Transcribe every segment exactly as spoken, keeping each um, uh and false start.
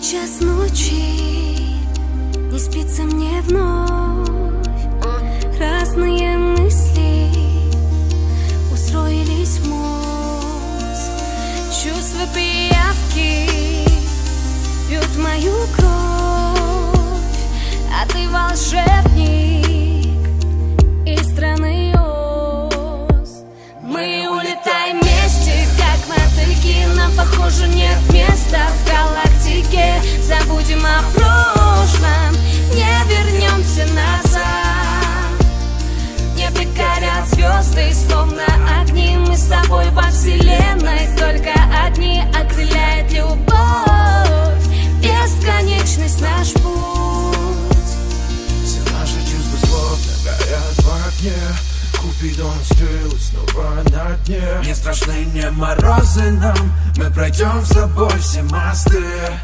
час ночи, не спится мне вновь. Разные мысли устроились в мозг. Чувства пиявки пьют мою кровь, а ты волшебник из страны Оз. Мы улетаем вместе, как мотыльки. Нам, похоже, нет места в галактике. Забудем о прошлом, не вернемся назад. В небе горят звезды, словно огни. Мы с тобой во вселенной, только одни. Окрыляет любовь, бесконечность наш путь. Все наши чувства словно горят в огне. Купидон стыл снова на дне. Не страшны не морозы нам, мы пройдем с тобой все мосты.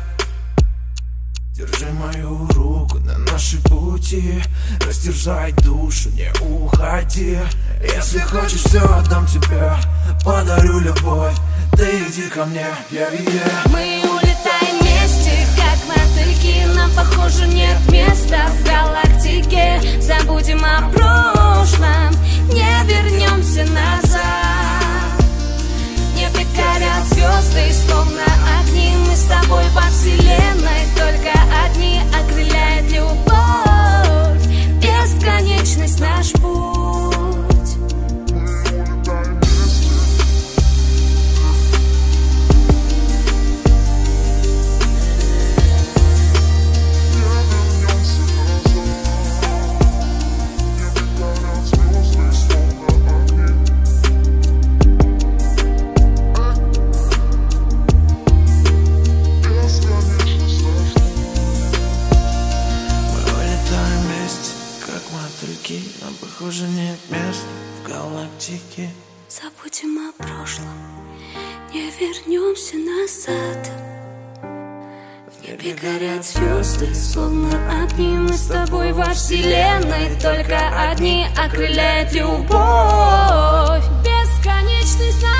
Держи мою руку на наши пути, растерзай душу, не уходи. Если хочешь, все отдам тебе, подарю любовь. Ты иди ко мне, yeah, yeah. Мы улетаем вместе, как мотыльки. Нам, похоже, нет места в галактике. Забудем о прошлом, не вернемся назад. В небе горят звезды, словно огни. Мы с тобой во вселенной, только одни. Окрыляет любовь, бесконечность наш путь. Нам, похоже, нет места в галактике. Забудем о прошлом, не вернемся назад. В небе горят звезды, словно огни. Мы с тобой во вселенной, только одни. Окрыляет любовь, бесконечность.